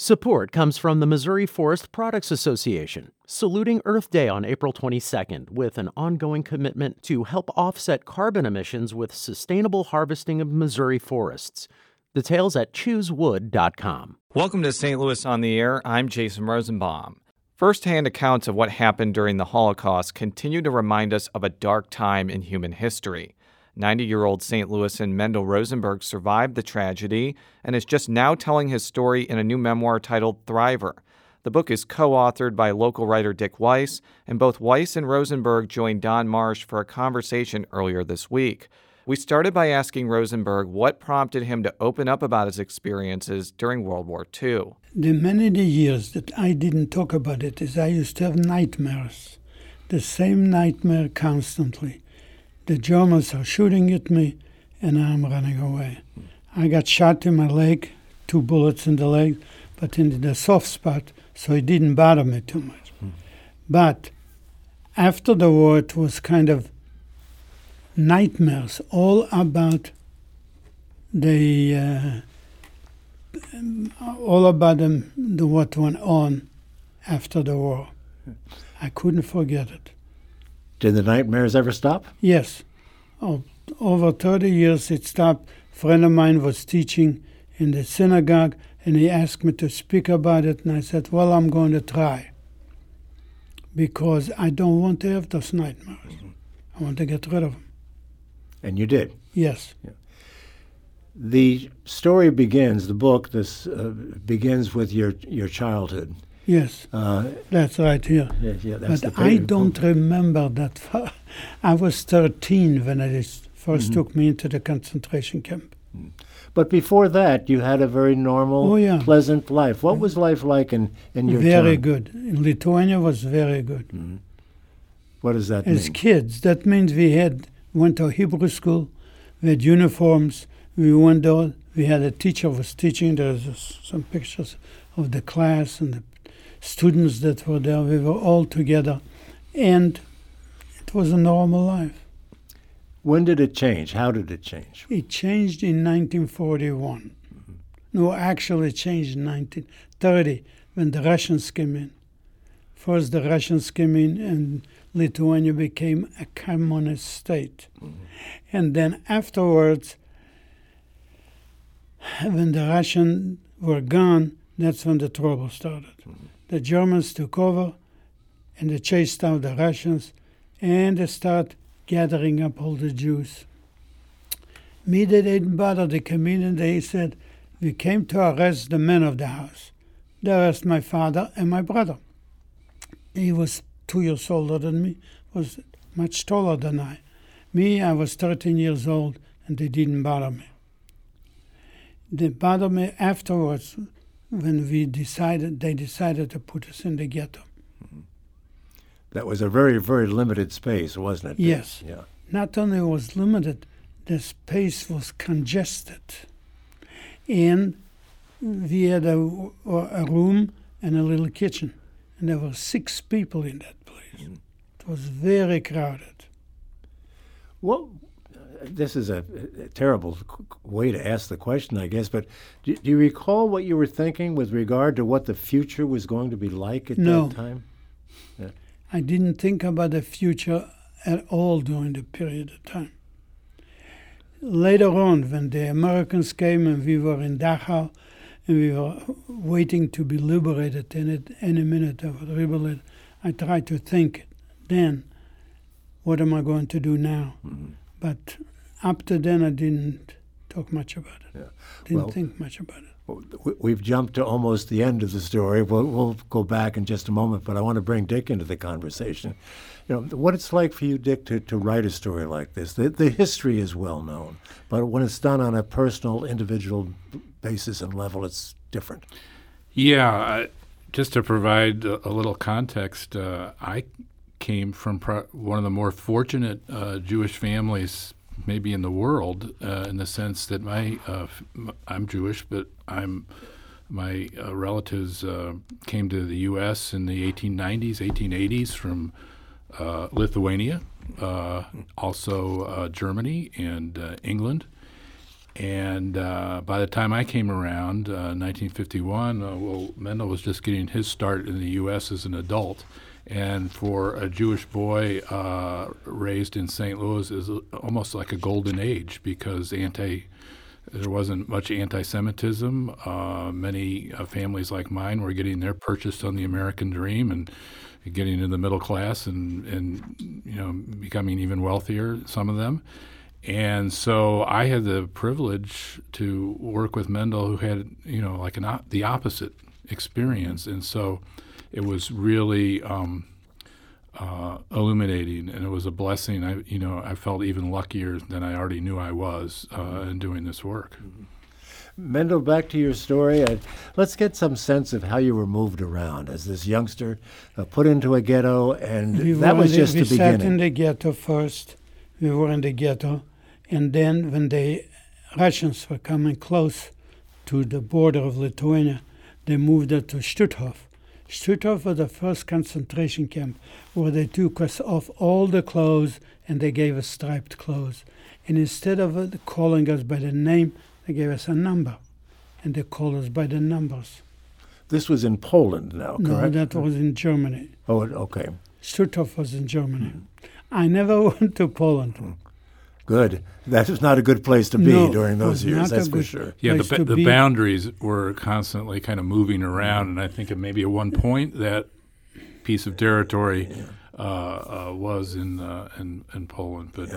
Support comes from the Missouri Forest Products Association, saluting Earth Day on April 22nd with an ongoing commitment to help offset carbon emissions with sustainable harvesting of Missouri forests. Details at choosewood.com. Welcome to St. Louis on the Air. I'm Jason Rosenbaum. First-hand accounts of what happened during the Holocaust continue to remind us of a dark time in human history. 90-year-old St. Louisan Mendel Rosenberg survived the tragedy and is just now telling his story in a new memoir titled Thriver. The book is co-authored by local writer Dick Weiss, and both Weiss and Rosenberg joined Don Marsh for a conversation earlier this week. We started by asking Rosenberg what prompted him to open up about his experiences during World War II. The many years that I didn't talk about it is I used to have nightmares, the same nightmare constantly. The Germans are shooting at me, and I'm running away. I got shot in my leg, 2 bullets in the leg, but in the soft spot, so it didn't bother me too much. But after the war, it was kind of nightmares, all about the what went on after the war. I couldn't forget it. Did the nightmares ever stop? Yes. Over 30 years it stopped. A friend of mine was teaching in the synagogue, and he asked me to speak about it, and I said, well, I'm going to try, because I don't want to have those nightmares. I want to get rid of them. And you did? Yes. Yeah. The story begins, the book, begins with your childhood. Yes, that's right here. Yeah, that's but I don't remember that far. I was 13 when they first took me into the concentration camp. But before that, you had a very normal, pleasant life. What was life like in your time? Very good. In Lithuania was very good. Mm-hmm. What does that mean? As kids, that means we went to Hebrew school, we had uniforms, we went there, we had a teacher who was teaching. There's some pictures of the class and the students that were there. We were all together, and it was a normal life. When did it change? How did it change? It changed in 1941. No, actually it changed in 1930 when the Russians came in. First the Russians came in and Lithuania became a communist state. And then afterwards, when the Russians were gone, that's when the trouble started. The Germans took over, and they chased out the Russians, and they started gathering up all the Jews. Me, they didn't bother. They came in and they said, we came to arrest the men of the house. They arrested my father and my brother. He was 2 years older than me, was much taller than I. Me, I was 13 years old, and they didn't bother me. They bothered me afterwards, when they decided to put us in the ghetto. That was a very, very limited space, wasn't it? Yes. Yeah. Not only was limited, the space was congested. And we had a room and a little kitchen. And there were 6 people in that place. It was very crowded. Well, this is a terrible way to ask the question, I guess, but do you recall what you were thinking with regard to what the future was going to be like at that time? No. I didn't think about the future at all during the period of time. Later on, when the Americans came and we were in Dachau, and we were waiting to be liberated, and at any minute I would liberate, I tried to think then, what am I going to do now? But up to then, I didn't talk much about it. Didn't think much about it. We've jumped to almost the end of the story. We'll go back in just a moment, but I want to bring Dick into the conversation. You know, what it's like for you, Dick, to write a story like this. The history is well known, but when it's done on a personal, individual basis and level, it's different. Yeah, just to provide a little context, I came from one of the more fortunate Jewish families maybe in the world, in the sense that I'm Jewish, but my relatives came to the U.S. in the 1890s, 1880s from Lithuania, also Germany and England. And by the time I came around, 1951, Mendel was just getting his start in the U.S. as an adult. And for a Jewish boy raised in St. Louis is almost like a golden age because there wasn't much anti-Semitism. Many families like mine were getting their purchase on the American dream and getting into the middle class and becoming even wealthier, some of them. And so I had the privilege to work with Mendel, who had, like the opposite experience. And so it was really illuminating, and it was a blessing. I felt even luckier than I already knew I was in doing this work. Mendel, back to your story. Let's get some sense of how you were moved around as this youngster, put into a ghetto, and that was just the beginning. We sat in the ghetto first. We were in the ghetto. And then when the Russians were coming close to the border of Lithuania, they moved us to Stutthof. Stutthof was the first concentration camp where they took us off all the clothes and they gave us striped clothes. And instead of calling us by the name, they gave us a number. And they called us by the numbers. This was in Poland now, correct? No, that was in Germany. Oh, okay. Stutthof was in Germany. I never went to Poland. Good. That was not a good place to be during those years, that's for sure. Yeah, the boundaries were constantly kind of moving around, and I think maybe at one point that piece of territory was in Poland. But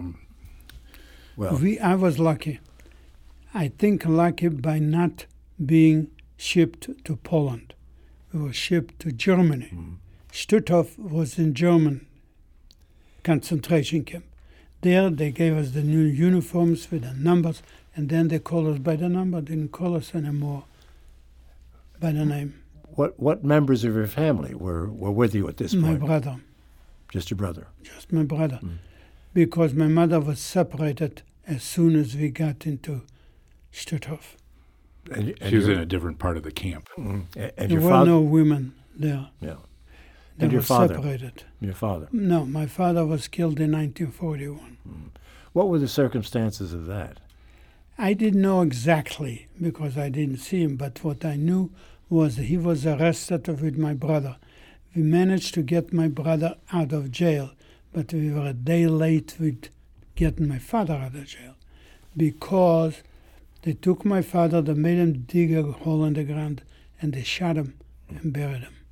I was lucky. I think lucky by not being shipped to Poland. We were shipped to Germany. Stutthof was in German concentration camp. There they gave us the new uniforms with the numbers, and then they called us by the number, didn't call us anymore by the name. What members of your family were with you at this point? My brother. Just your brother? Just my brother. Because my mother was separated as soon as we got into Stutthof. And she was in a different part of the camp. And there were no women there. Yeah. They and your were father? Separated. Your father? No, my father was killed in 1941. What were the circumstances of that? I didn't know exactly because I didn't see him, but what I knew was he was arrested with my brother. We managed to get my brother out of jail, but we were a day late with getting my father out of jail because they took my father, they made him dig a hole in the ground, and they shot him and buried him.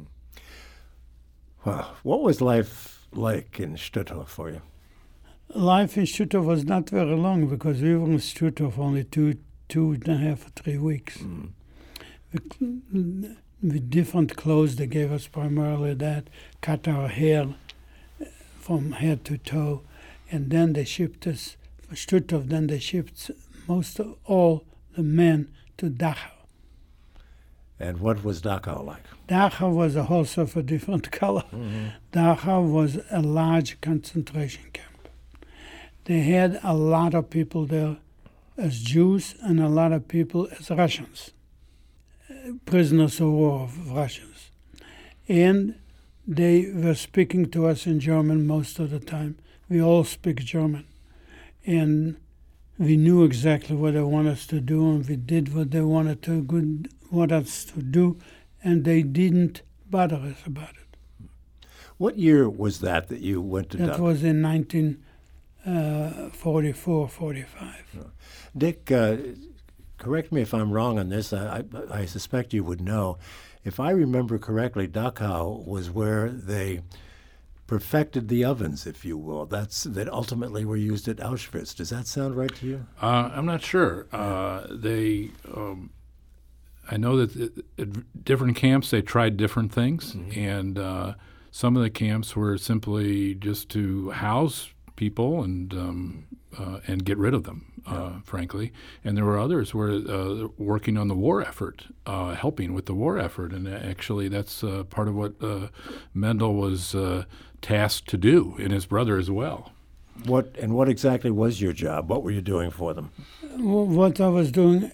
Well, what was life like in Stutthof for you? Life in Stutthof was not very long because we were in Stutthof only two and a half or 3 weeks. With different clothes, they gave us primarily that, cut our hair from head to toe, and then they shipped us, for Stutthof, then they shipped most of all the men to Dachau. And what was Dachau like? Dachau was also of a different color. Dachau was a large concentration camp. They had a lot of people there as Jews and a lot of people as Russians, prisoners of war of Russians. And they were speaking to us in German most of the time. We all speak German. And we knew exactly what they wanted us to do, and we did what they wanted us to do, and they didn't bother us about it. What year was that you went to Dachau? That was in 1944, 45. Dick, correct me if I'm wrong on this. I suspect you would know. If I remember correctly, Dachau was where they perfected the ovens, if you will, that ultimately were used at Auschwitz. Does that sound right to you? I'm not sure. I know that at different camps they tried different things, and some of the camps were simply just to house people and get rid of them, frankly. And there were others where working on the war effort, helping with the war effort, and actually that's part of what Mendel was tasked to do, and his brother as well. What exactly was your job? What were you doing for them? What I was doing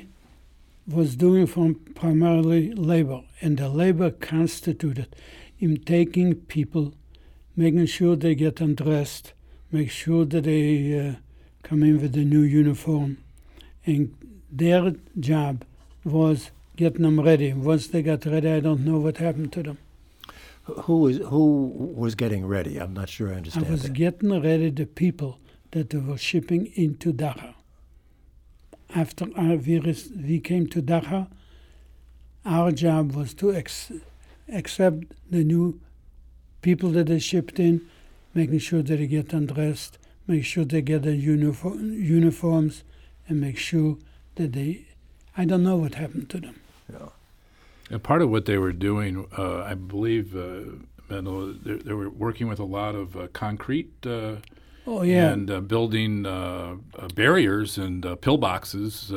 from primarily labor, and the labor constituted in taking people, making sure they get undressed, make sure that they come in with a new uniform, and their job was getting them ready. Once they got ready, I don't know what happened to them. Who was getting ready? I'm not sure I understand I was that. getting ready the people that they were shipping into Dachau. After we came to Dachau, our job was to accept the new people that they shipped in, making sure that they get undressed, make sure they get their uniforms, and make sure that I don't know what happened to them. Yeah. And part of what they were doing, I believe, Mendel, they were working with a lot of concrete and building barriers and pillboxes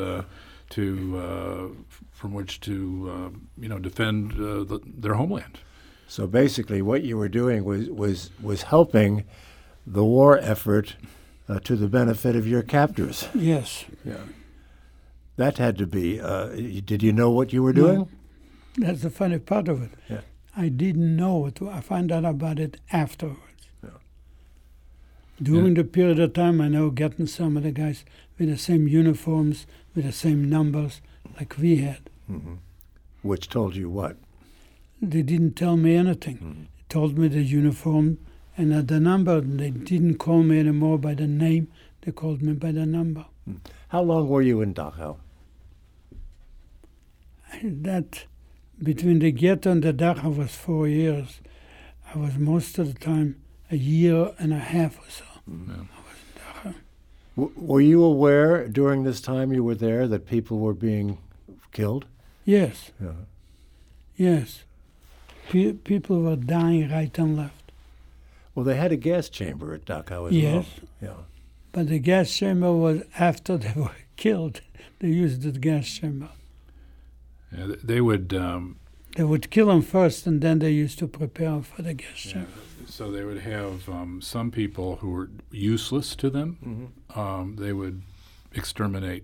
from which to defend their homeland. So basically, what you were doing was helping the war effort to the benefit of your captors. Yes. Yeah. That had to be. Did you know what you were doing? No. That's the funny part of it. Yeah. I didn't know it. I found out about it afterwards. Yeah. During the period of time, I know getting some of the guys with the same uniforms, with the same numbers like we had. Mm-hmm. Which told you what? They didn't tell me anything. Mm-hmm. They told me the uniform and the number. They didn't call me anymore by the name. They called me by the number. How long were you in Dachau? That between the ghetto and the Dachau was 4 years. I was most of the time a year and a half or so. Yeah. I was in Dachau. Were you aware during this time you were there that people were being killed? Yes, Yeah. yes. People were dying right and left. Well, they had a gas chamber at Dachau as Yes. well. Yeah. But the gas chamber was after they were killed. They used the gas chamber. Yeah, they would. They would kill them first, and then they used to prepare for the gas chamber. So they would have some people who were useless to them. Mm-hmm. They would exterminate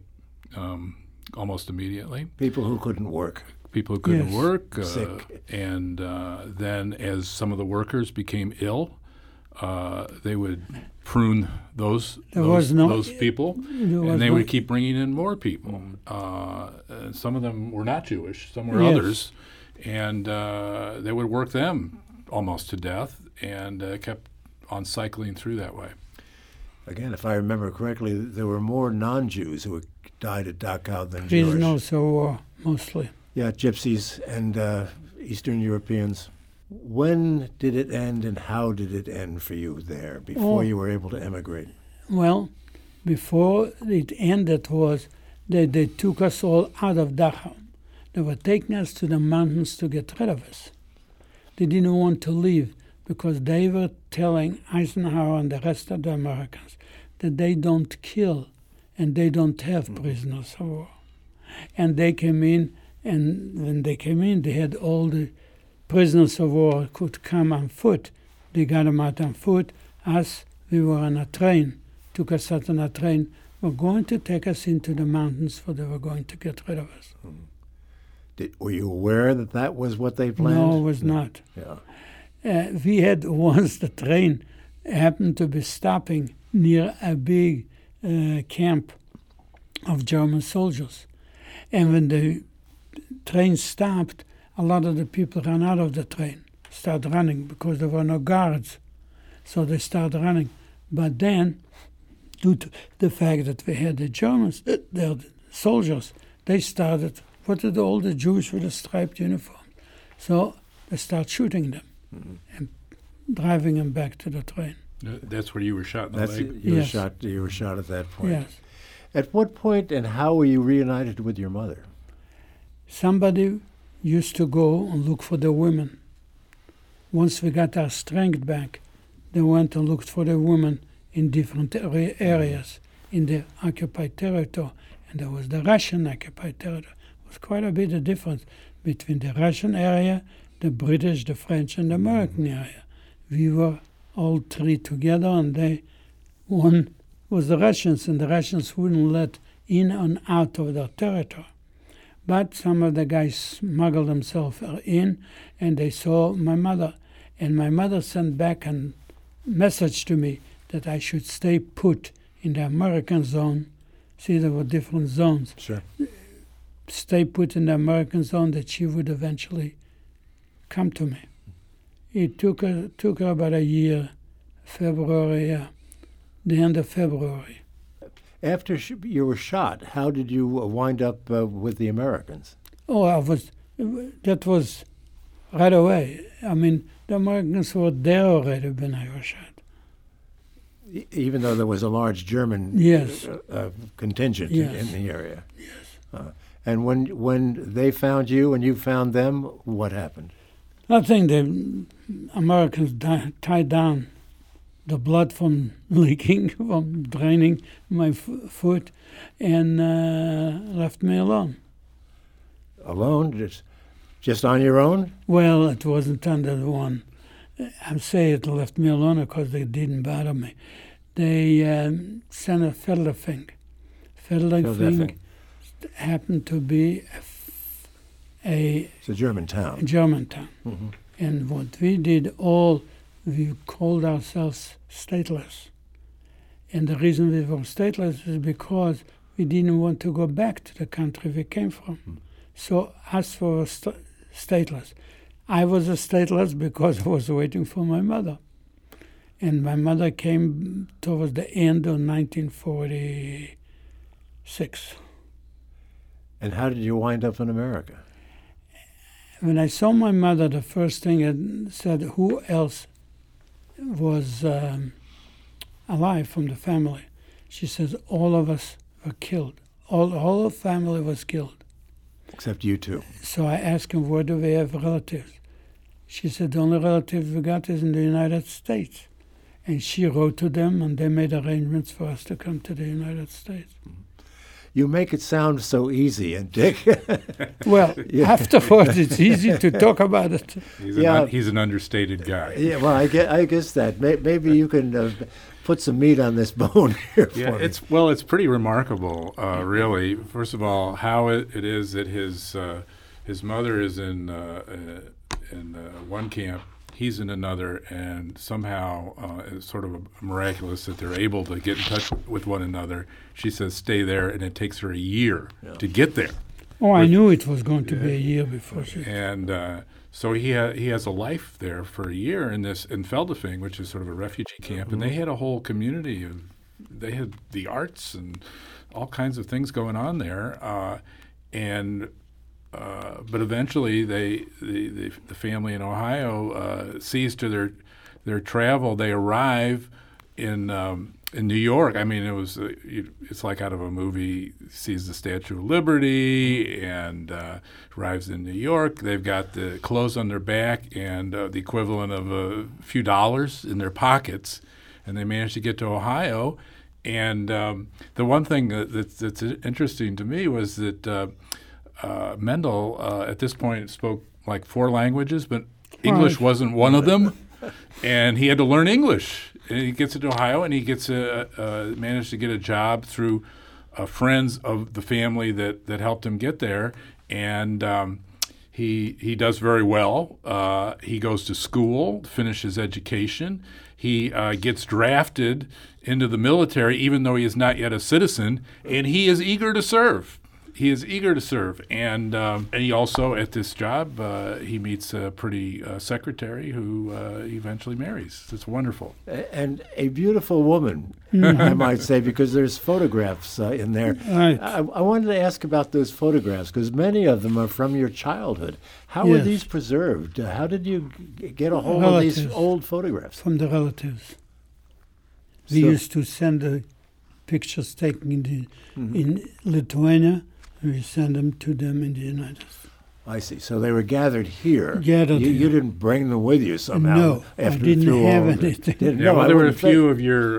almost immediately. People who couldn't work. People who couldn't Yes. work. Sick. And then as some of the workers became ill, they would prune those people, and they would keep bringing in more people. Some of them were not Jewish, some were Yes. others, and they would work them almost to death, and kept on cycling through that way. Again, if I remember correctly, there were more non-Jews who died at Dachau than Jewish. Prisoners of war, mostly. Yeah, gypsies and Eastern Europeans. When did it end, and how did it end for you there before you were able to emigrate? Well, before it ended was they took us all out of Dachau. They were taking us to the mountains to get rid of us. They didn't want to leave because they were telling Eisenhower and the rest of the Americans that they don't kill and they don't have prisoners of war. And they came in, and when they came in, they had all the prisoners of war could come on foot. They got them out on foot. Us, we were on a train, took us out on a train, were going to take us into the mountains, for they were going to get rid of us. Were you aware that that was what they planned? No, it was not. Yeah. We had once the train happened to be stopping near a big camp of German soldiers. And when the train stopped, a lot of the people ran out of the train, started running because there were no guards. So they started running. But then, due to the fact that we had the Germans, the soldiers, they started, what did all the Jews with a striped uniform? So they started shooting them and driving them back to the train. That's where you were shot in the leg? You were shot at that point. Yes. At what point and how were you reunited with your mother? Somebody used to go and look for the women. Once we got our strength back, they went and looked for the women in different areas in the occupied territory. And there was the Russian occupied territory. There was quite a bit of difference between the Russian area, the British, the French, and the American area. We were all three together, and one was the Russians, and the Russians wouldn't let in and out of their territory. But some of the guys smuggled themselves in, and they saw my mother. And my mother sent back a message to me that I should stay put in the American zone. See, there were different zones. Sure. Stay put in the American zone, that she would eventually come to me. It took her about a year, February, the end of February. After you were shot, how did you wind up with the Americans? Oh, that was right away. I mean, the Americans were there already when I was shot. Even though there was a large German Yes. Contingent Yes. in the area. Yes. And when they found you and you found them, what happened? I think the Americans tied down the blood from leaking, from draining my foot, and left me alone. Alone? Just on your own? Well, it wasn't under the one. I'm saying it left me alone because they didn't bother me. They sent a Feldafing. Feldafing happened to be It's a German town. German town. Mm-hmm. And what we did, we called ourselves stateless. And the reason we were stateless is because we didn't want to go back to the country we came from. Mm. So us were stateless. I was a stateless because I was waiting for my mother. And my mother came towards the end of 1946. And how did you wind up in America? When I saw my mother, the first thing I said, who else was alive from the family? She says, all of us were killed. All the family was killed. Except you two. So I asked him, where do we have relatives? She said, the only relative we got is in the United States. And she wrote to them, and they made arrangements for us to come to the United States. You make it sound so easy, and Dick. Well, afterwards, it's easy to talk about it. He's an understated guy. Yeah, well, I guess that. Maybe you can put some meat on this bone here for me. It's pretty remarkable, really. First of all, how it is that his mother is in one camp, he's in another, and somehow it's sort of miraculous that they're able to get in touch with one another. She says stay there, and it takes her a year to get there. Oh, I knew it was going to be a year before she... And so he has a life there for a year in Feldafing, which is sort of a refugee camp, and they had a whole community they had the arts and all kinds of things going on there, but eventually the family in Ohio sees to their travel. They arrive in New York. I mean, it's like out of a movie. Sees the Statue of Liberty and arrives in New York. They've got the clothes on their back and the equivalent of a few dollars in their pockets, and they manage to get to Ohio. And the one thing that's interesting to me was that Mendel at this point spoke like 4 languages, but English wasn't one of them, and he had to learn English. And he gets into Ohio, and he gets managed to get a job through friends of the family that helped him get there, and he does very well. He goes to school, finishes education. He gets drafted into the military, even though he is not yet a citizen, and he is eager to serve. And he also, at this job, he meets a pretty secretary who eventually marries. It's wonderful. And a beautiful woman, I might say, because there's photographs in there. Right. I wanted to ask about those photographs, because many of them are from your childhood. How were these preserved? How did you get a hold of these old photographs? From the relatives. We used to send the pictures taken in Lithuania. We send them to them in the United States. I see. So they were gathered here. You didn't bring them with you somehow. No, I didn't have anything. There were a few of your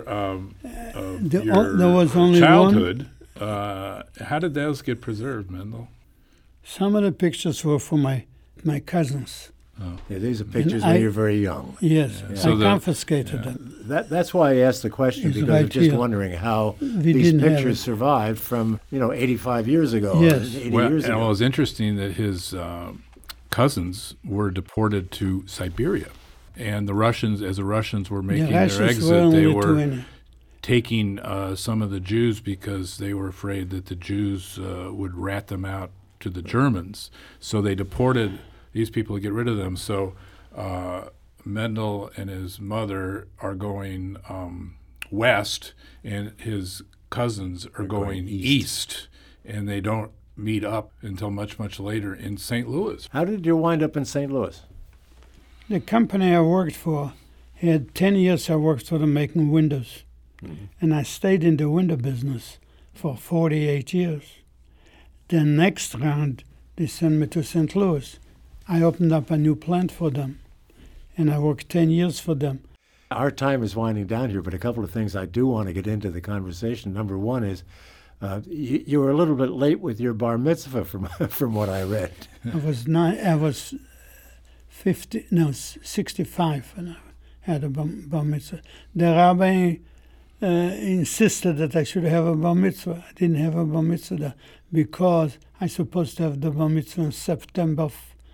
there was only childhood. How did those get preserved, Mendel? Some of the pictures were from my cousins. Oh. Yeah, these are pictures when you're very young. Yes, I confiscated them. That's why I asked the question, because I was just wondering how these pictures survived from 85 years ago. Yes. 80 years ago. And it was interesting that his cousins were deported to Siberia, and the Russians were making their exit, they were taking some of the Jews because they were afraid that the Jews would rat them out to the Germans. So they deported these people to get rid of them. So Mendel and his mother are going west, and his cousins are going east, and they don't meet up until much, much later in St. Louis. How did you wind up in St. Louis? The company I worked for had 10 years I worked for them making windows. Mm-hmm. And I stayed in the window business for 48 years. The next round, they sent me to St. Louis. I opened up a new plant for them, and I worked 10 years for them. Our time is winding down here, but a couple of things I do want to get into the conversation. Number one is you were a little bit late with your bar mitzvah from what I read. I was 65 when I had a bar mitzvah. The rabbi insisted that I should have a bar mitzvah. I didn't have a bar mitzvah because I supposed to have the bar mitzvah in September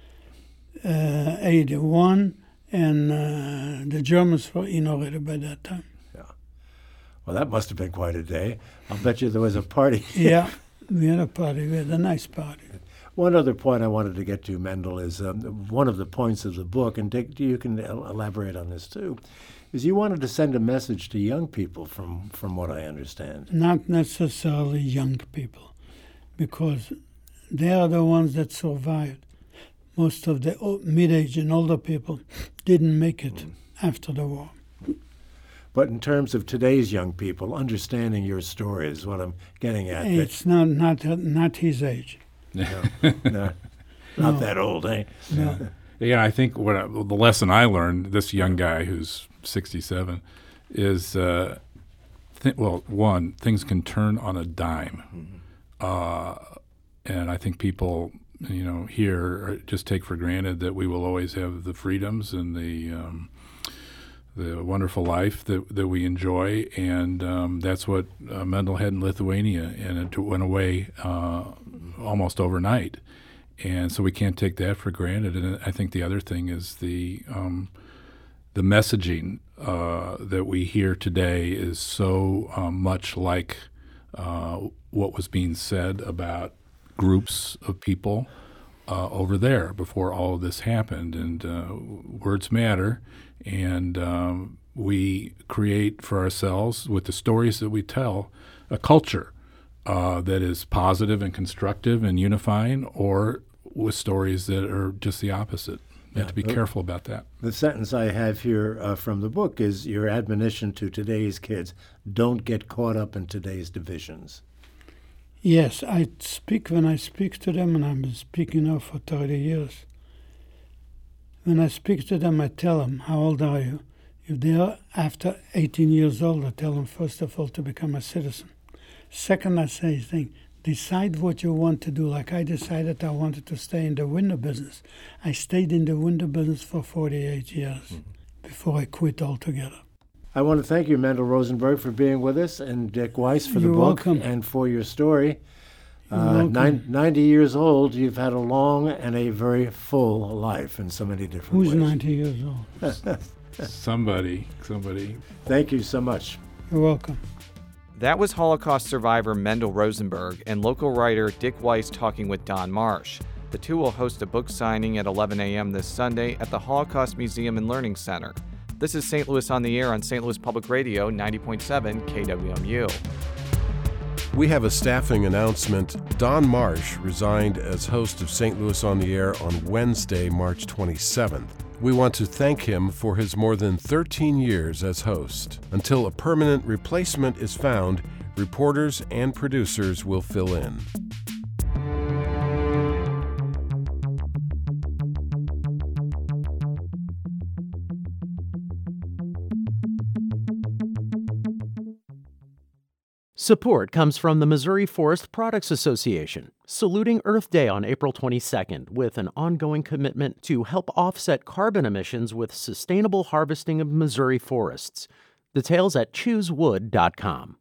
81, and the Germans were in already by that time. Yeah. Well, that must have been quite a day. I'll bet you there was a party. Yeah, we had a party. We had a nice party. One other point I wanted to get to, Mendel, is one of the points of the book, and Dick, you can elaborate on this too, is you wanted to send a message to young people from what I understand. Not necessarily young people, because they are the ones that survived. Most of the mid-age and older people didn't make it after the war. But in terms of today's young people, understanding your story is what I'm getting at. It's not his age. No, not that old, eh? No. Yeah, I think the lesson I learned, this young guy who's 67, is, one, things can turn on a dime. And I think people, here just take for granted that we will always have the freedoms and the wonderful life that we enjoy, and that's what Mendel had in Lithuania, and it went away almost overnight. And so we can't take that for granted. And I think the other thing is the messaging that we hear today is so much like what was being said about groups of people over there before all of this happened. And words matter, and we create for ourselves, with the stories that we tell, a culture that is positive and constructive and unifying, or with stories that are just the opposite. You have to be careful about that. The sentence I have here from the book is your admonition to today's kids: don't get caught up in today's divisions. Yes, when I speak to them, and I've been speaking now for 30 years, when I speak to them, I tell them, how old are you? If they are after 18 years old, I tell them, first of all, to become a citizen. Second, I say, decide what you want to do. Like I decided I wanted to stay in the window business. I stayed in the window business for 48 years before I quit altogether. I want to thank you, Mendel Rosenberg, for being with us, and Dick Weiss for the book and for your story. 90 years old, you've had a long and a very full life in so many different ways. Who's 90 years old? Somebody. Thank you so much. You're welcome. That was Holocaust survivor Mendel Rosenberg and local writer Dick Weiss talking with Don Marsh. The two will host a book signing at 11 a.m. this Sunday at the Holocaust Museum and Learning Center. This is St. Louis on the Air on St. Louis Public Radio, 90.7 KWMU. We have a staffing announcement. Don Marsh resigned as host of St. Louis on the Air on Wednesday, March 27th. We want to thank him for his more than 13 years as host. Until a permanent replacement is found, reporters and producers will fill in. Support comes from the Missouri Forest Products Association, saluting Earth Day on April 22nd with an ongoing commitment to help offset carbon emissions with sustainable harvesting of Missouri forests. Details at choosewood.com.